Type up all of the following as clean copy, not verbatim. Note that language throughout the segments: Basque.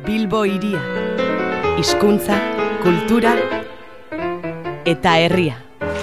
Bilbo hiria, hizkuntza, kultura eta herria.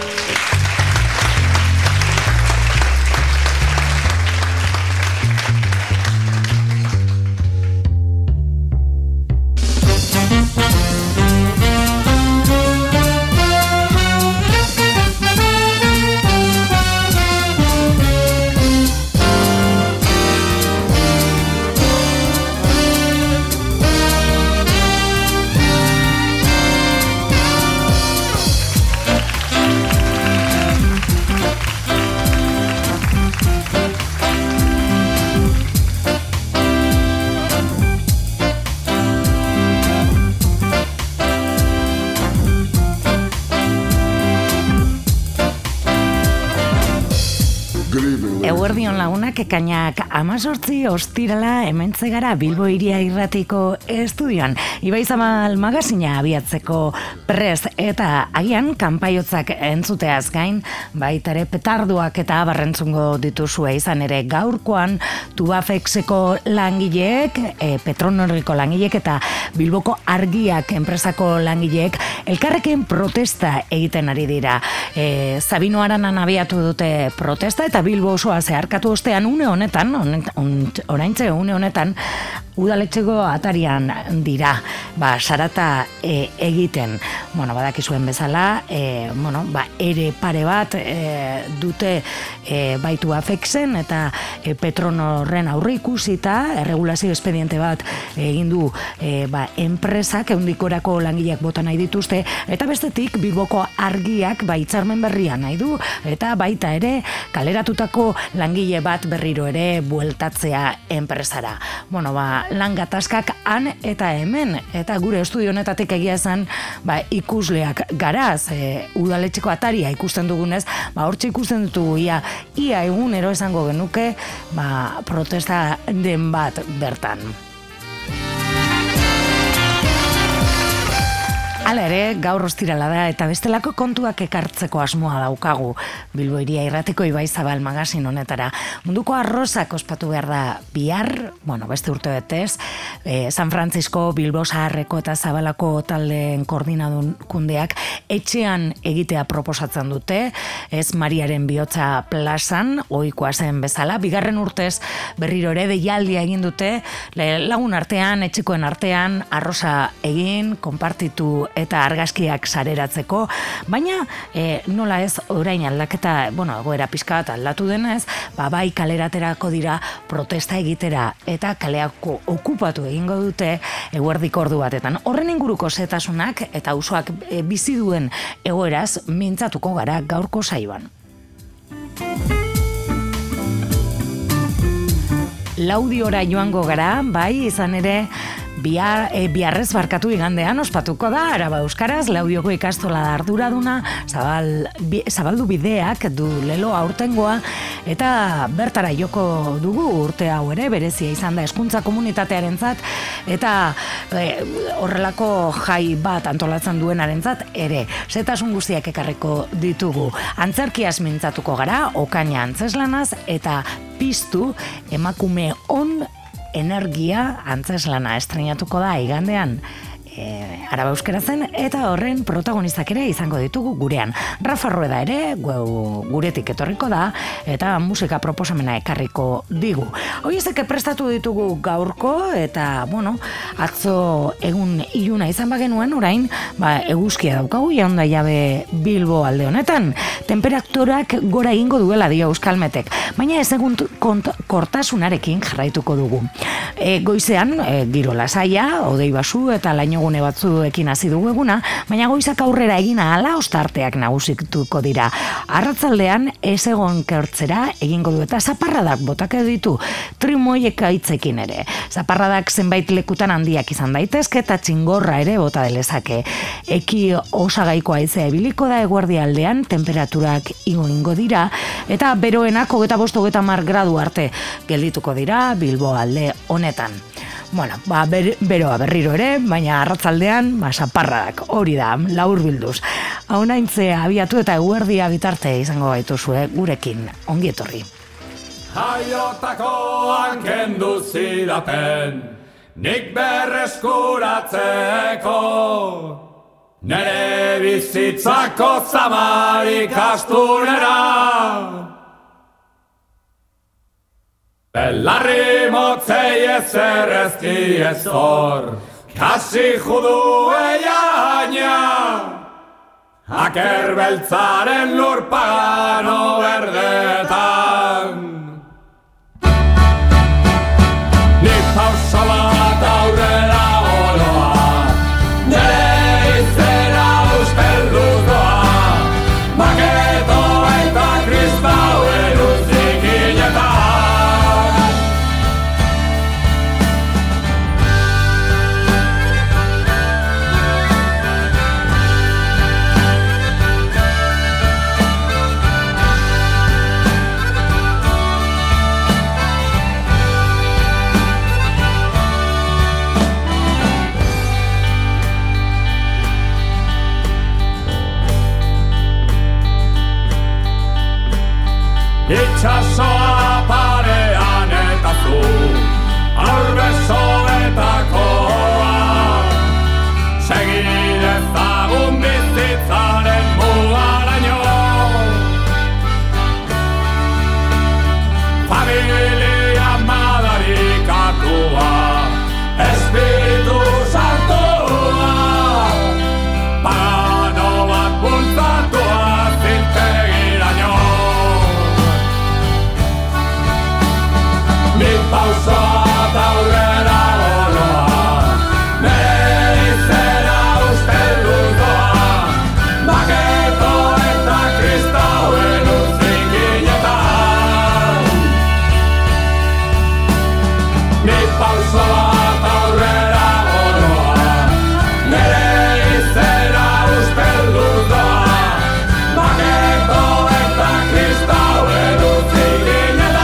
Eguerdion lagunak, ekainak 18 ostirala hementze gara Bilbo hiria irratiko estudioan. Ibaizabal magazina abiatzeko prest eta agian kanpaiotzak entzuteaz gain, baita ere petarduak eta abarrentzungo dituzue izan ere gaurkoan Tubafexeko langileek, Petronorriko langileek eta Bilboko Argiak enpresako langileek elkarrekin protesta egiten ari dira. Sabino Aranan abiatu dute protesta eta Bilbo osoa zeharkatu ostean une honetan udaletxeko atarian dira, sarata egiten. Badakizuen bezala, ere pare bat dute baitu afexen eta Petronorren aurre ikusita, erregulazio espediente bat egin du enpresak, ehundikorako langileak bota nahi dituzte, eta bestetik Bilboko Argiak hitzarmen berria nahi du, eta baita ere kaleratutako langile bat berriro ere bueltatzea enpresara. Lan gatazkak han eta hemen, eta gure estudio honetatik egia esan ikusleak garaz, udaletxeko ataria ikusten dugunez, hortxe ikusten dugu ia egunero esango genuke protesta den bat bertan. Hala ere, gaur ostirala da eta bestelako kontuak ekartzeko asmoa daukagu Bilbo hiria irratiko Ibaizabal magazin honetara. Munduko arrozak ospatu behar da bihar, beste urte betez, San Francisco, Bilbo Zaharreko eta Zabalako taldeen koordinakundeak etxean egitea proposatzen dute, ez Mariaren bihotza plazan, ohikoa zen bezala, bigarren urtez berriro ere deialdia egin dute, lagun artean, etxekoen artean, arroza egin, konpartitu eta argazkiak sareratzeko, baina nola ez orain aldaketa, egoera pixka bat aldatu denez, bai kaleraterako dira protesta egitera eta kaleako okupatu egingo dute eguerdiko ordu batetan. Horren inguruko zetasunak eta auzoak bizi duen egoeraz mintzatuko gara gaurko saioan. Laudiora joango gara, bai izan ere biharrez barkatu igandean ospatuko da Araba Euskaraz, Laudioko ikastola da arduraduna, zabaldu bideak du lelo aurtengoa, eta bertara joko dugu urte hau ere, berezia izan da hezkuntza komunitatearentzat, eta horrelako jai bat antolatzen duenarentzat ere, zetasun guztiak ekarriko ditugu. Antzerkiaz mintzatuko gara, okaina antzeslanaz, eta piztu emakume on energia antzeslana estrenatuko da igandean Araba Euskarazen, eta horren protagonistak ere izango ditugu gurean. Rafa Rueda ere guretik etorriko da eta musika proposamena ekarriko digu. Hoiezek prestatu ditugu gaurko eta atzo egun iluna izan bagenuen orain eguzkia daukagu jaunda jabe Bilbo alde honetan. Temperaturak gora egingo duela dio Euskalmetek, baina ez egun kortasunarekin jarraituko dugu. Goizean giro lasaia, hodei basu eta lainogune batzuekin hasi dugu eguna, baina goizak aurrera egin ahala ostarteak nagusituko dira. Arratzaldean ez egon kertzera egingo du eta zaparradak botake ditu trimoiek aitzekin ere. Zaparradak zenbait lekutan handiak izan daitezke eta txingorra ere bota delezake. Eki osagaiko haizea ebiliko da eguerdialdean, temperaturak ingo dira eta beroenak 25-30 gradu arte geldituko dira Bilbo alde honetan. Beroa berriro ere, baina arratzaldean, zaparradak, hori da, laurbilduz. Haunaintze abiatu eta eguerdia bitarte izango gaituzue gurekin, ongi etorri. Jaiotakoan kendu zidaten, nik berreskuratzeko, nere bizitzako zamarik astunera. Belarri motzei ezer ezki ez hor, kasi judu eiaina, aker beltzaren lurpagano berdetan. Ni pauso bat aurrera oroa, nere izena ustelduz doa, Maketo eta kristauen uzikinetan. Itxasoa parean eta zu, aurbesoetakoa, segin ezagun bizitzaren mugaraino. Familia madarikatua, espiritu santua, pagano bat bultzatua zintegiraino. Ni pauso bat aurrera oroa, nere izena ustelduz doa, Maketo eta kristauen uzikinetan. Ni pauso bat aurrera oroa, nere izena ustelduz doa, Maketo eta kristauen uzikinetan.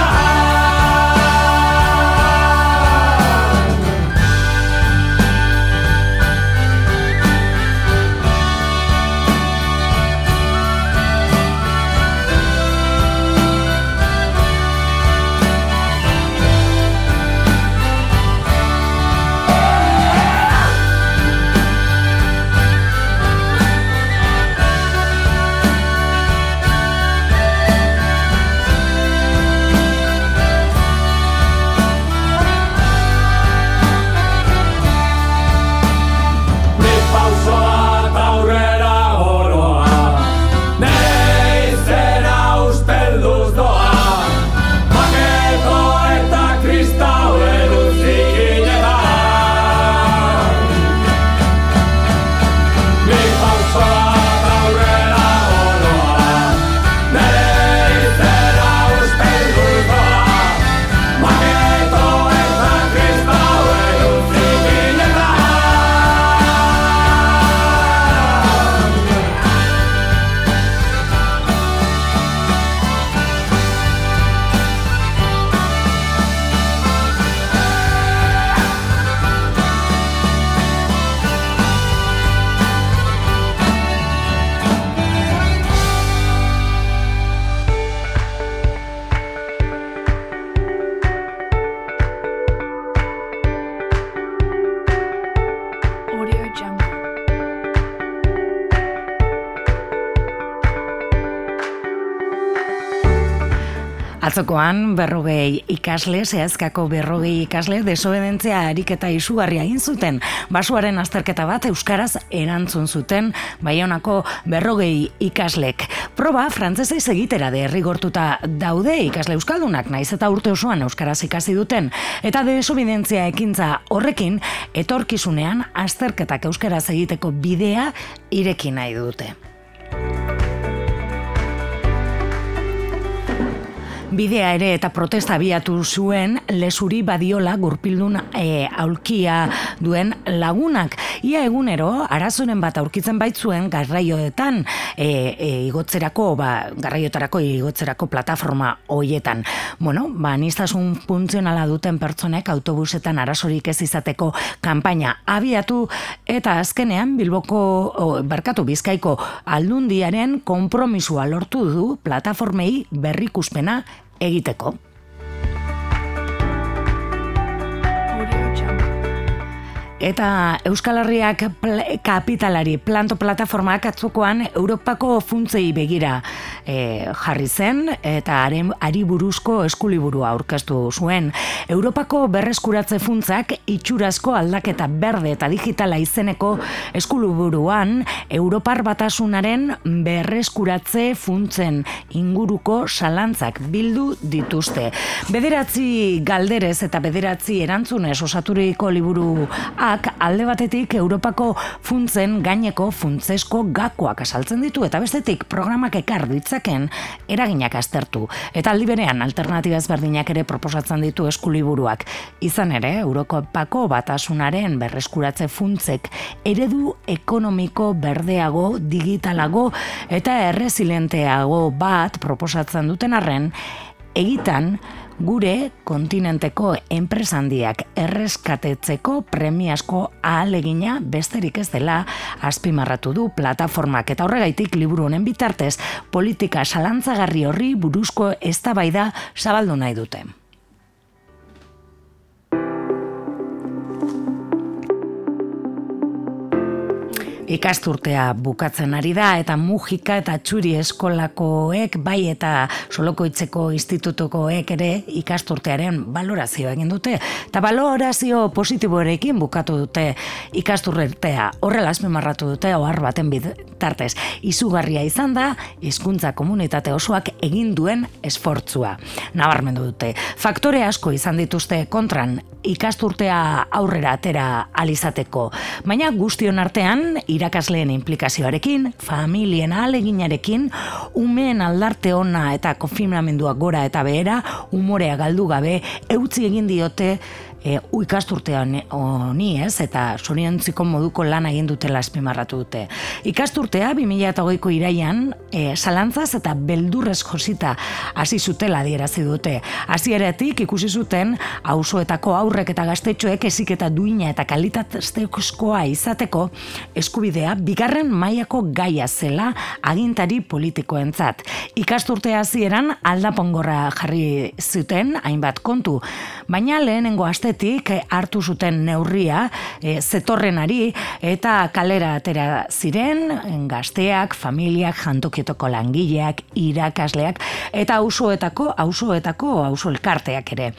Atzokoan 40 ikasle, zehazkako 40 ikasle desobedentzia ariketa izugarria egin zuten. Basoaren azterketa bat euskaraz erantzun zuten Baionako 40 ikaslek. Proba frantsesez egitera derrigortuta daude ikasle euskaldunak, naiz eta urte osoan euskaraz ikasi duten, eta desobedentzia ekintza horrekin etorkizunean azterketak euskaraz egiteko bidea ireki nahi dute. Bidea ere eta protesta abiatu zuen Lesuri Badiola gurpildun aulkia duen lagunak. Ia egunero arazoren bat aurkitzen baitzuen garraioetan igotzerako, garraioetarako igotzerako plataforma hoietan. Aniztasun funtzionala duten pertsonek autobusetan arazorik ez izateko kanpaina abiatu eta azkenean Bizkaiko Aldundiaren konpromisua lortu du plataformei berrikuspena egiteko. Eta Euskal Herriak kapitalari planto plataformak atzokoan Europako funtzei begira jarri zen eta ari buruzko eskuliburua aurkeztu zuen. Europako berreskuratze funtzak itxurazko aldaketa berde eta digitala izeneko eskuliburuan Europar Batasunaren berreskuratze funtzen inguruko zalantzak bildu dituzte. 9 galderez eta 9 erantzunez osaturiko liburuak alde batetik Europako funtzen gaineko funtzesko gakoak azaltzen ditu eta bestetik programak ekar ditzaken eraginak aztertu. Eta aldi berean alternatiba ezberdinak ere proposatzen ditu eskuliburuak. Izan ere, Europako Batasunaren berreskuratze funtzek eredu ekonomiko berdeago, digitalago eta erresilenteago bat proposatzen duten arren, egitan gure kontinenteko enpresandiak erreskatetzeko premiazko ahalegina besterik ez dela azpimarratu du plataformak eta horregaitik liburu honen bitartez politika zalantzagarri horri buruzko eztabaida zabaldu nahi dute. Ikasturtea bukatzen ari da eta Mujika eta Txuri eskolakoek bai eta Solokoitzeko institutukoek ere ikasturtearen balorazioa egin dute. Eta balorazio positiboarekin bukatu dute ikasturtea. Horrela azpimarratu dute ohar baten bitartez. Izugarria izan da hizkuntza komunitate osoak egin duen esfortzua. Nabarmendu dute. Faktore asko izan dituzte kontran ikasturtea aurrera atera alizateko. Baina guztion artean irakasleen implikazioarekin, familien ahaleginarekin, umeen aldarte ona eta konfinamenduak gora eta behera, umorea galdu gabe, eutzi egin diote ikasturtea honi eta zoriontziko moduko lan egin dutela azpimarratu dute. Ikasturtea 2008ko iraian zalantzaz eta beldurrez josita hasi zutela adierazi dute. Hasieratik ikusi zuten auzoetako aurrek eta gaztetxoek heziketa duina eta kalitatezkoa izateko eskubidea bigarren mailako gaia zela agintari politikoentzat. Ikasturtea hasieran aldapongorra jarri zuten hainbat kontu, baina lehenengo astetik hartu zuten neurria zetorrenari eta kalera atera ziren gazteak, familiak, jantokietoko langileak, irakasleak eta auzo elkarteak ere.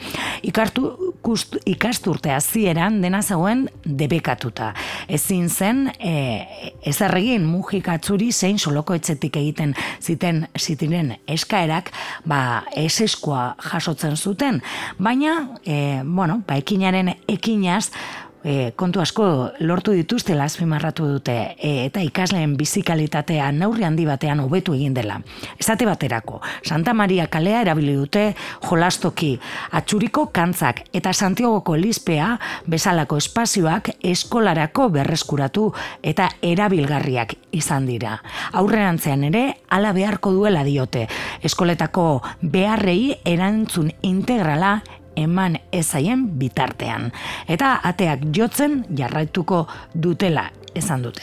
Ikasturte hasieran dena zegoen debekatuta. Ezin zen ezer egin Mujika Txuri zein Solokoetxetik egiten zitiren eskaerak eseskoa jasotzen zuten. Baina, ekinaren ekinaz kontu asko lortu dituztela azpimarratu dute eta ikasleen bizikalitatea neurri handi batean hobetu egin dela. Esate baterako, Santa Maria kalea erabili dute jolastoki, Atxuriko kantzak eta Santiagoko Elizpea bezalako espazioak eskolarako berreskuratu eta erabilgarriak izan dira. Aurrerantzean ere hala beharko duela diote. Eskoletako beharrei erantzun integrala eman ezaien bitartean. Eta ateak jotzen jarraituko dutela esan dute.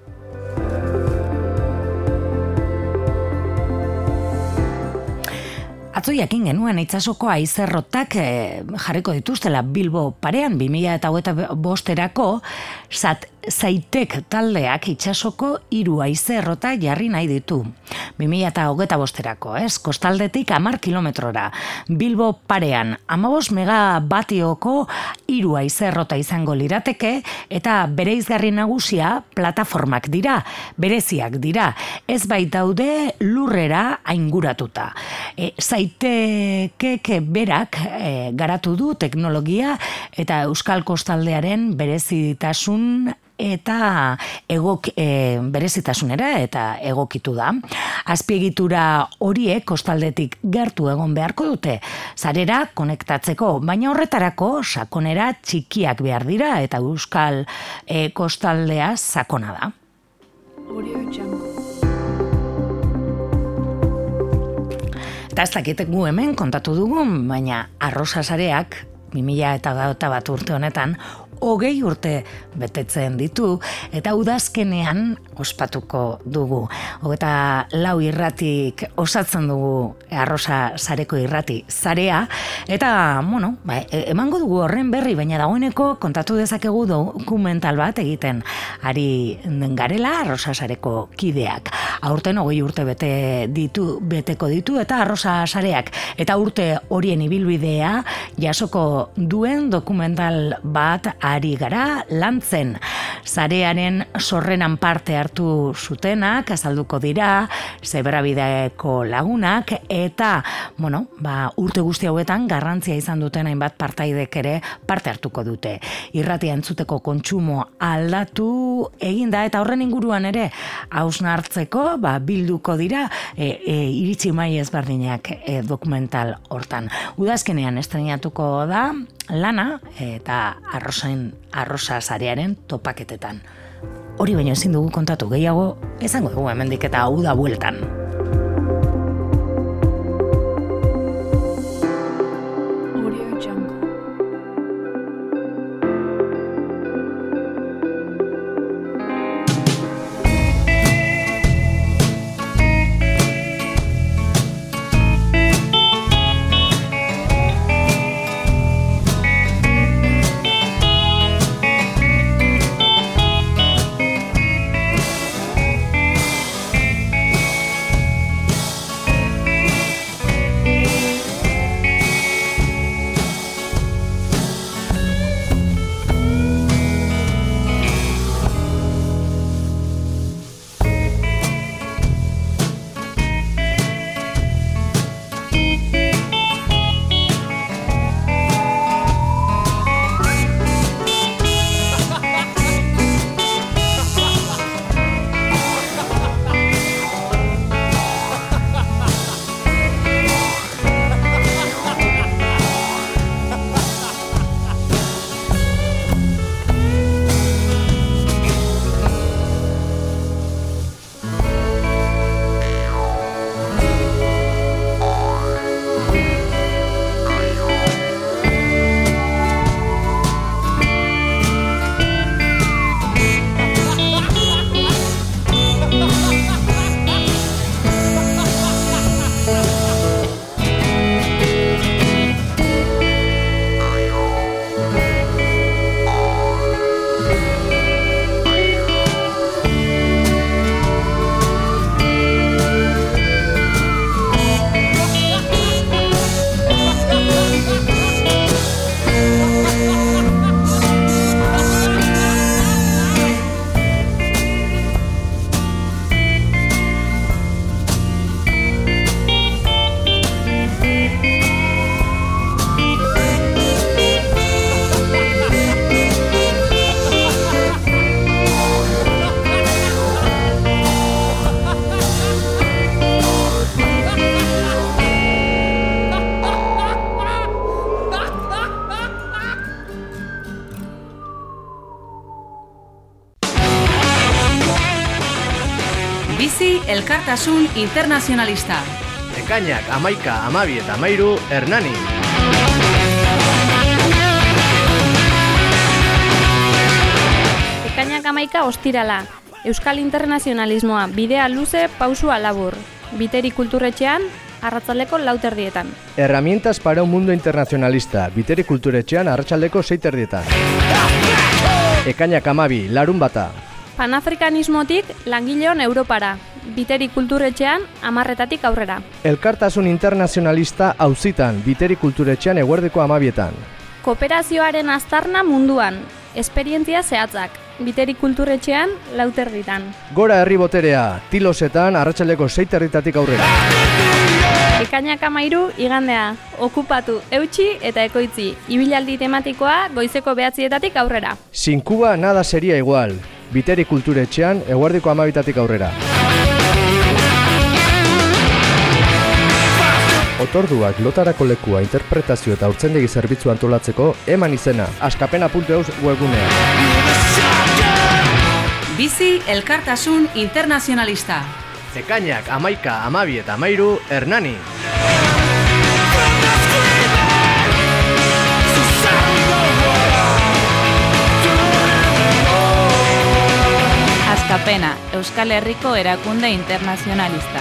Atzo jakin genuen itsasoko haizerrotak jarriko dituztela Bilbo parean 2025erako Zaitek taldeak itsasoko 3 haizerrota jarri nahi ditu. 2025erako, kostaldetik 10 kilometrora. Bilbo parean 15 megabatioko 3 haizerrota izango lirateke eta bereizgarri nagusia plataformak dira, bereziak dira. Ez bait daude lurrera ainguratuta. Zaitekek berak garatu du teknologia eta Euskal Kostaldearen berezitasun eta berezitasunera eta egokitu da. Azpiegitura horiek kostaldetik gertu egon beharko dute, sarera konektatzeko, baina horretarako sakonera txikiak behar dira eta Euskal Kostaldea sakona da. Eta ez dakitek gu hemen kontatu dugun, baina Arrosa Sareak 2021 urte honetan 20 urte betetzen ditu, eta udazkenean ospatuko dugu. 24 irratik osatzen dugu Arrosa Sareko irrati zarea, eta, emango dugu horren berri, baina dagoeneko kontatu dezakegu dokumental bat egiten ari garela Arrosa Sareko kideak. Aurten 20 urte beteko ditu eta Arrosa Sareak, eta urte horien ibilbidea jasoko duen dokumental bat ari gara lantzen. Sarearen sorrenan parte hartu zutenak azalduko dira, Zebrabideko lagunak, eta urte guzti hauetan garrantzia izan duten hainbat partaidek ere parte hartuko dute. Irratia entzuteko kontsumo aldatu eginda, eta horren inguruan ere hausnartzeko bilduko dira iritzi mai ezberdinak dokumental hortan. Udazkenean estrenatuko da lana eta Arrosa Sarearen topaketetan. Hori baino ezin dugu kontatu gehiago, esango dugu hemendik eta uda bueltan. Elkartasun Internazionalista. Ekainak 11, 12 eta 13, Hernani. Ekainak 11 ostirala. Euskal Internazionalismoa, bidea luze, pausua labur. Biteri Kulturretxean, arratsaldeko 4:00. Herramientas para un mundo internacionalista, Biteri Kulturretxean, arratsaldeko 6:00. Ekainak 12, Larunbata. Panafrikanismotik langileon Europara. Biteri Kulturretxean 10:00 aurrera. Elkartasun Internazionalista auzitan, Biteri Kulturretxean eguerdeko 12:00. Kooperazioaren aztarna munduan. Esperientzia zehatzak. Biteri Kulturretxean 4:00. Gora herri boterea, Tilosetan arratsaldeko 6:00 aurrera. Ekainak 13 igandea. Okupatu, eutsi eta ekoitzi. Ibilaldi tematikoa goizeko 9:00 aurrera. Sin Cuba nada sería igual. Biteri Kulturretxean eguerdeko 12:00 aurrera. Otorduak lotarako lekua interpretazio eta urtzendegi zerbitzu antolatzeko eman izena askapena.eus webgunean. Bizi Elkartasun Internazionalista. Ekainak 11, 12 eta 13, Hernani. Pena, Euskal Herriko erakunde internazionalista.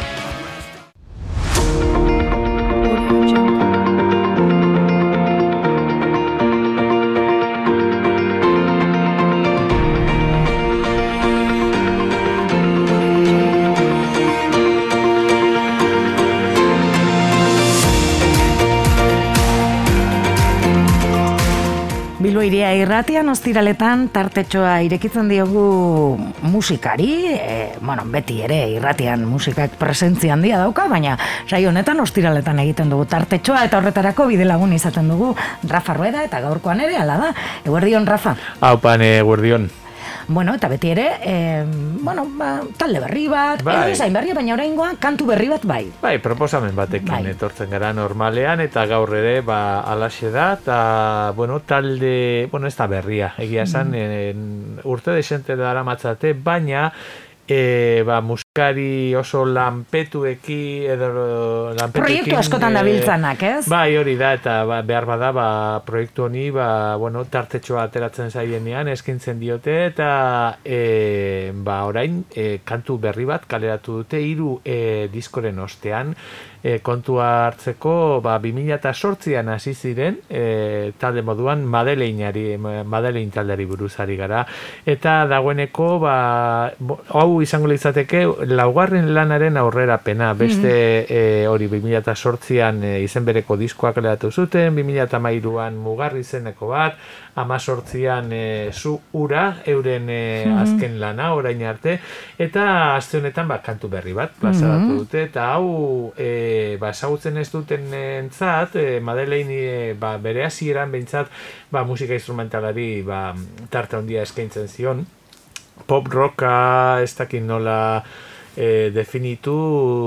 Bilbo Hiria Irratian ostiraletan tartetxoa irekitzen diogu musikari, beti ere irratian musikak presentzia handia dauka, baina saio honetan ostiraletan egiten dugu tartetxoa eta horretarako bidelagun izaten dugu Rafa Rueda eta gaurkoan ere hala da. Eguerdion, Rafa. Aupan, eguerdion. Bueno, eta beti ere, talde berri bat, zain berria, baina oraingoa kantu berri bat bai. Bai, proposamen batekin etortzen gara normalean, eta gaur ere, alaxe da, eta, talde, ez da berria, egia esan, urte desente dara matzate, baina, musikari oso lanpetuekin proiektu askotan dabiltzanak, ez? Bai, hori da, eta behar bada proiektu honi tartetxoa ateratzen zaienean eskintzen diote, eta orain kantu berri bat kaleratu dute 3 diskoren ostean, kontua hartzeko 2008an hasi ziren talde moduan Madeleine taldeari buruzari gara, eta dagoeneko hau izango litzateke laugarren lanaren aurrerapena, beste hori 2008an izen bereko diskoa kaleratu zuten, 2013an Mugarri izeneko bat, 2018an Zu Ura euren azken lana orain arte, eta aste honetan kantu berri bat plazaratu dute, eta hau ezagutzen ez duten entzat, Madeleine bere hasieran behintzat musika instrumentalari tarte handia eskaintzen zion, pop rocka ez dakit nola definitu,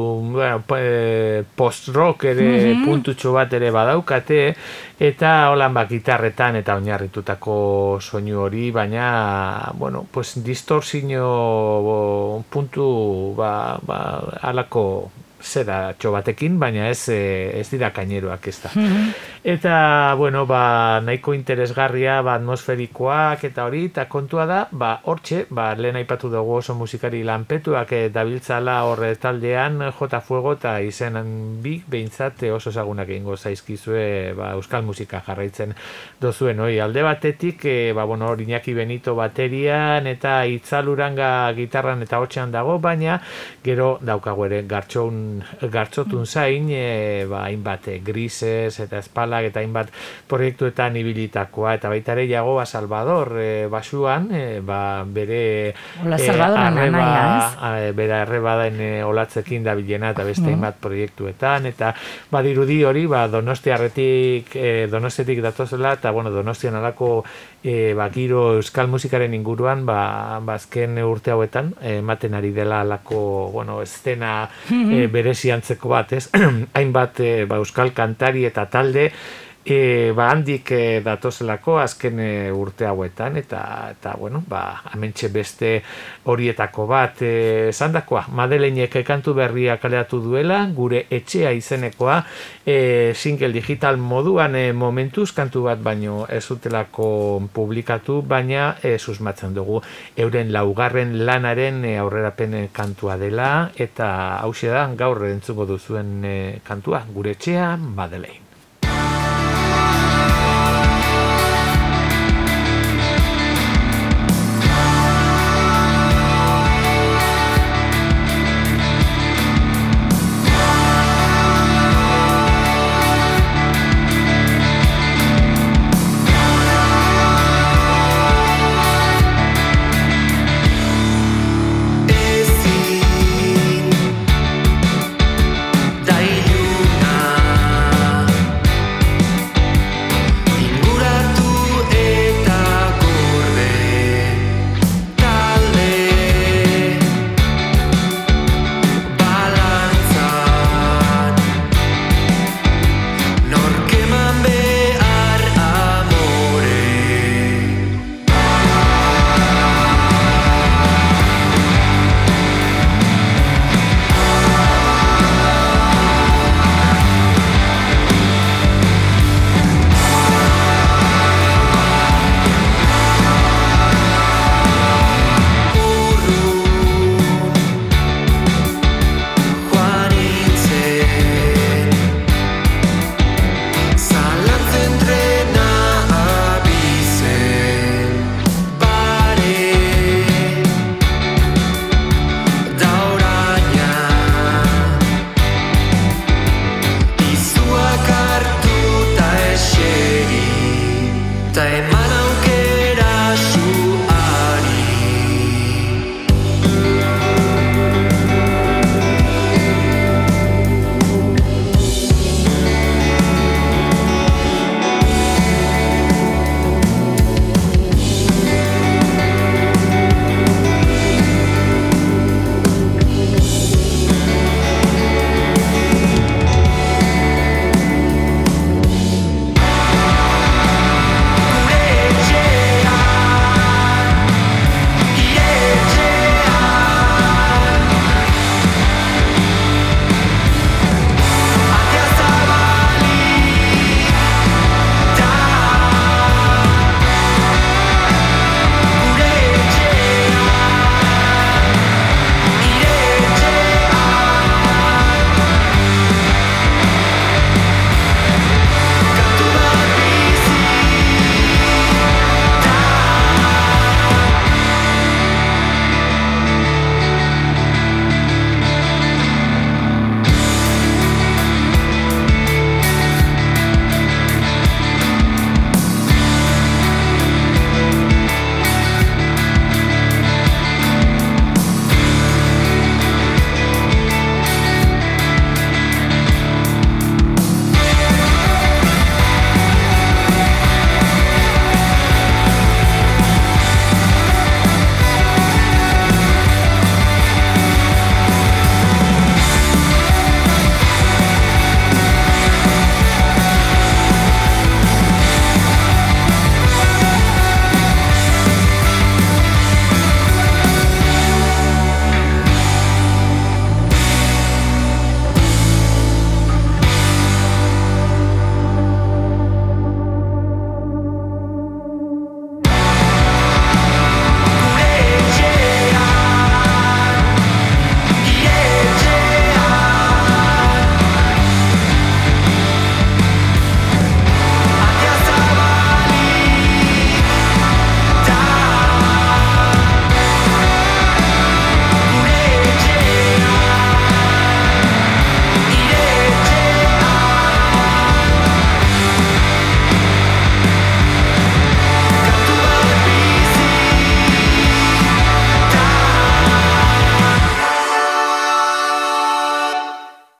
post-rock ere puntutxo bat ere badaukate, eta holan gitarretan eta oinarritutako soinu hori, baina, distorsio puntu halako zera txobatekin, baina ez dira kaineroak ez da. Eta, nahiko interesgarria, atmosferikoak eta hori, eta kontua da, hortxe, lehen aipatu dugu oso musikari lanpetuak dabiltzala horre taldean, J Fuego eta izenan behintzat oso ezagunak egingo zaizkizue euskal musika jarraitzen dozuen, alde batetik, Iñaki Benito baterian eta Itzaluranga gitarran eta hotxean dago, baina gero daukagu ere gartxotun zain, hainbat grises eta espalak eta hainbat proiektuetan ibilitakoa, eta baita ere Jagoba Salvador basuan, bere arrebadaen olatzekin dabilena eta beste hainbat proiektuetan, eta badirudi hori Donostiatik datozela, eta Donostian alako giro euskal musikaren inguruan azken urte hauetan ematen ari dela alako estena bereziantzeko bat, ez? Hainbat euskal kantari eta talde handik datozelako azken urte hauetan, eta hementxe beste horietako bat esandakoa, Madeleinek kantu berria kaleratu duela, Gure Etxea izenekoa, single digital moduan momentuz kantu bat baino ez zutelako publikatu, baina susmatzen dugu euren laugarren lanaren aurrerapen kantua dela, eta hauxe da gaur entzungo duzuen kantua, Gure Etxea, Madeleine.